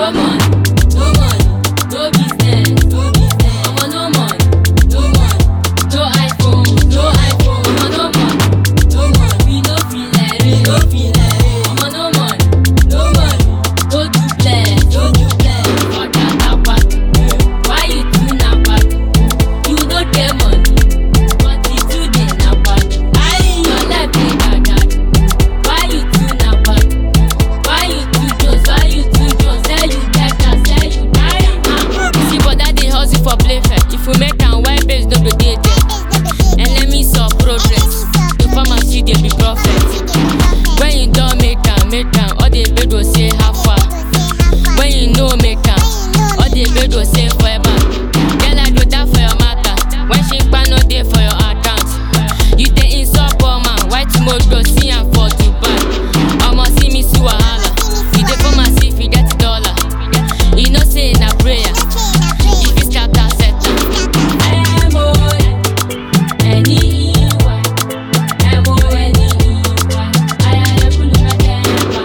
No money, no money, no business, no business. Omo no money, no money, no iPhone, no iPhone. Omo no money, no money, we no feel like rain, no feel like rain. Omo no money, no money, no duplex, no duplex. For that apart, why you do nappat? You no get money, but you too dey nappat. I in your life dey gaga. Why you do nappat? Why you do Jones? Why you do Jones? Sell you better, sell you better. See, but that dey hustle for playfair. If we make am, why babes no go dey there? Enemies of progress. The pharmacy dey be prophet. When you don make am, all the babes go say how far. When you no make am, all the babes go say forever. Girl, I go die for your matter. When she no dey for your account. You dey insult poor man. Why tomorrow see am for Dubai? Omo see me see wahala. You dey for my see if you get $. You know say na prayer. If you scatter Satan. M-O-N-E-Y, M-O-N-E-Y. Ayaya kulu na tempa.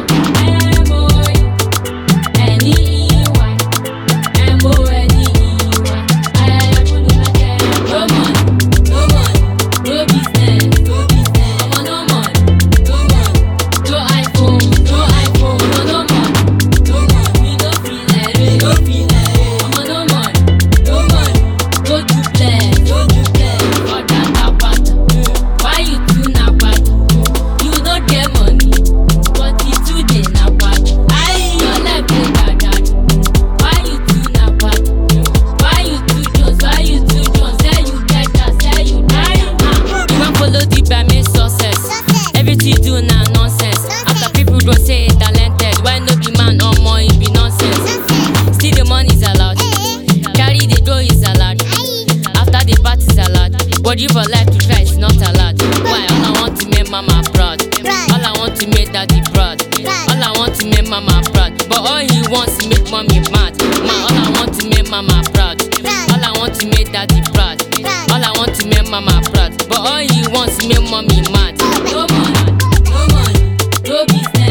M-O-N-E-Y, M-O-N-E-Y. Ayaya kulu na tempa. No money, no money, no business, no business. Omo no money, no money, no iPhone, no iPhone. Omo no money, no money, we no feel like rain, no feel like rain. Omo no money, no money, no duplex, no duplex. For that apart, why you do nappat? You no get money, but you too dey nappat. I in your life dey gaga. Why you do nappat? Why you do Jones? Why you do Jones? Sell you better, sell you better. You wan follow the by make success. Everything you do na nonsense. After people go say talented, why no be man or more? It be nonsense. Still the money is allowed. Carry the dough is allowed. After the party is allowed. Body for life to try is not allowed. Why? All I want to make mama proud. All I want to make daddy proud. All I want to make mama proud. But all he wants to make mommy mad. All I want to make mama proud. All I want to make daddy proud. All I want to make mama proud. But all he wants to make mommy mad. No money, no money, no business.